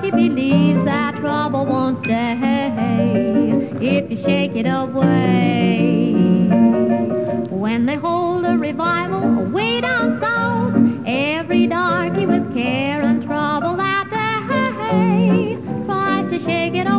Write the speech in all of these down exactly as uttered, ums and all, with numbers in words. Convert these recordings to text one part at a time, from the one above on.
he believes that trouble won't stay if you shake it away. When they hold a revival way down south, every darky with care and trouble that day tries to shake it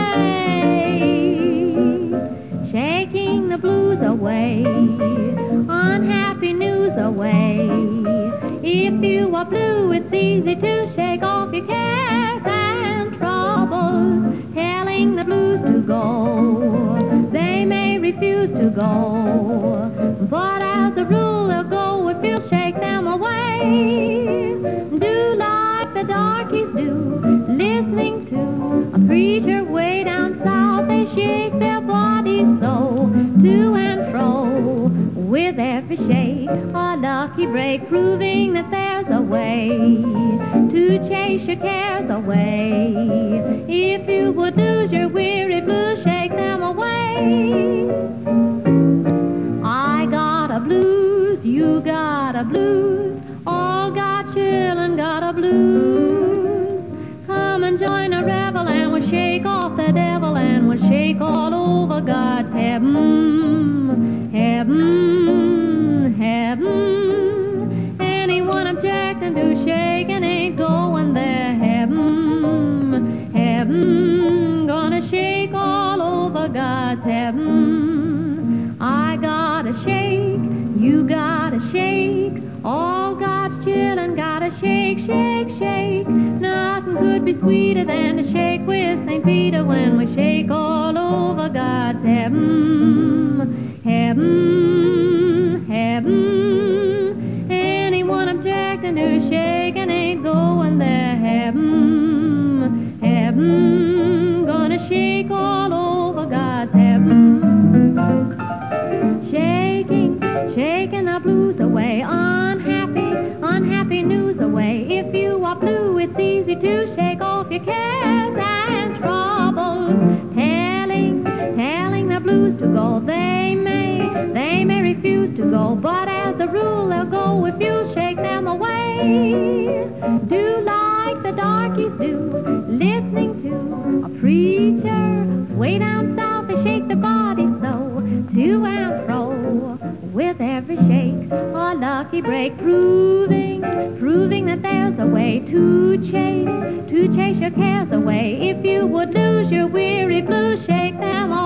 away. Shaking the blues away, unhappy news away. If you are blue, it's easy to shake off your cares and troubles. Telling the blues to go, they may refuse to go, but as a rule they'll go if you shake them away. Do like the darkies do, listening to a preacher way down south. They shake their bodies so, to and fro. With every shake, a lucky break, proving that there's a way to chase your cares away. If you would lose your weary blues, shake them away. I got a blues, you got a blues, all got chillin', got a blues. Come and join a revel and we'll shake off the devil and we'll shake all over God's heaven, heaven, heaven. Anyone objecting to shaking ain't going there. Heaven, heaven, gonna shake all over God's heaven. I gotta shake, you gotta shake, all God's children gotta shake, shake, shake. Nothing could be sweeter than to shake with Saint Peter when we shake all over God's heaven, heaven, heaven. Anyone objecting to shaking ain't going there. Heaven, heaven, gonna shake all over God's heaven. Shaking, shaking the blues away, unhappy, unhappy news away. If you are blue, it's easy to shake off your cares and troubles. Telling, telling the blues to go, they may, they may refuse to go, but as a rule they'll go if you shake them away. Do like the darkies do, listening to a preacher way down south. They shake their bodies so, to and fro. With every shake, a lucky break, proving, proving that there's a way to chase, to chase your cares away. If you would lose your weary blues, shake them all